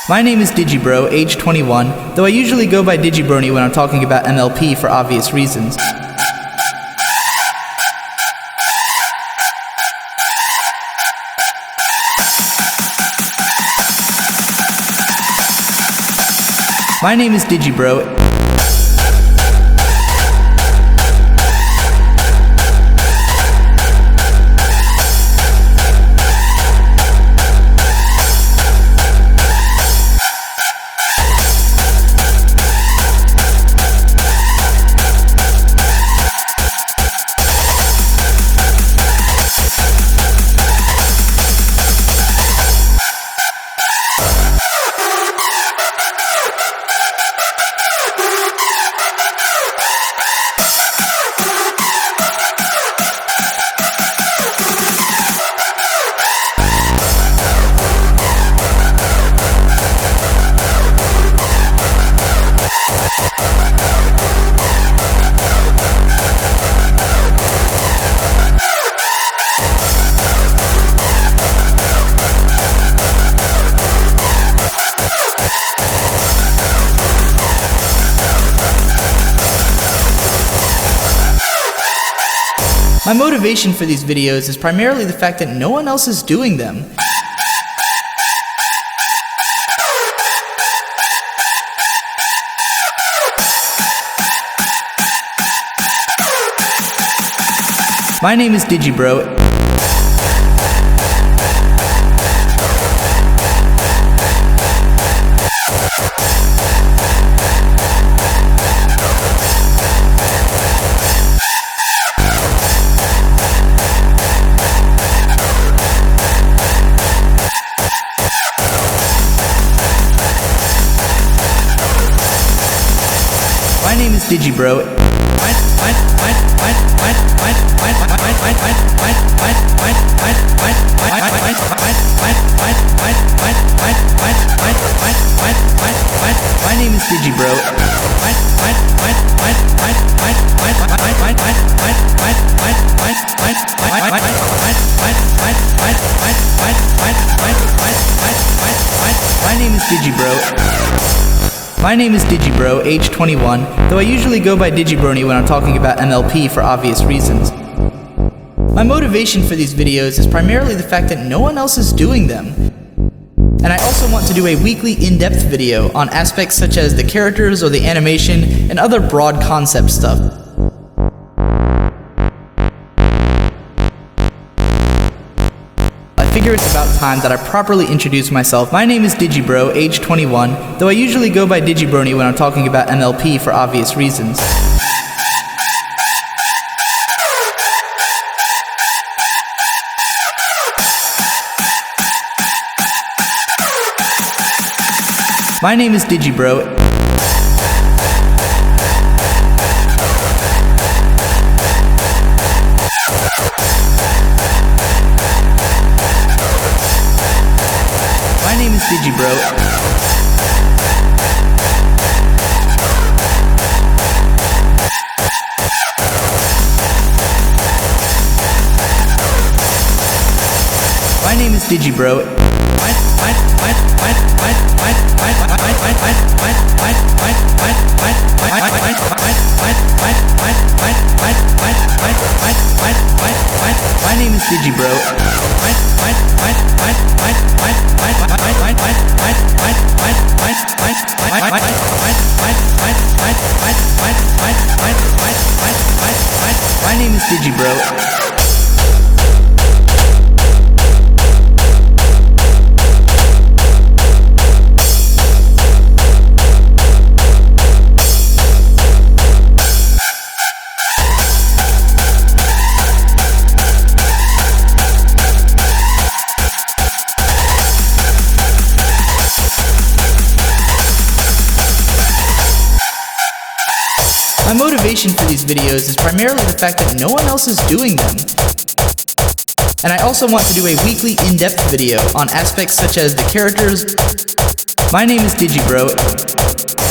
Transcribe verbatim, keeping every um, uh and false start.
My name is Digibro, age twenty-one, though I usually go by Digibrony when I'm talking about M L P for obvious reasons. My name is Digibro. My motivation for these videos is primarily the fact that no one else is doing them. My name is Digibro. My name is Digibro. My name is Digibro. My name is Digibro. My name is Digibro, age twenty-one, though I usually go by Digibrony when I'm talking about M L P for obvious reasons. My motivation for these videos is primarily the fact that no one else is doing them. And I also want to do a weekly in-depth video on aspects such as the characters or the animation and other broad concept stuff. I figure it's about time that I properly introduce myself. My name is Digibro, age twenty-one, though I usually go by Digibrony when I'm talking about M L P for obvious reasons. My name is Digibro. My name is Digibro. My name is Digibro. My name is Digibro. My name is Digibro. My motivation for these videos is primarily the fact that no one else is doing them. And I also want to do a weekly in-depth video on aspects such as the characters. My name is Digibro.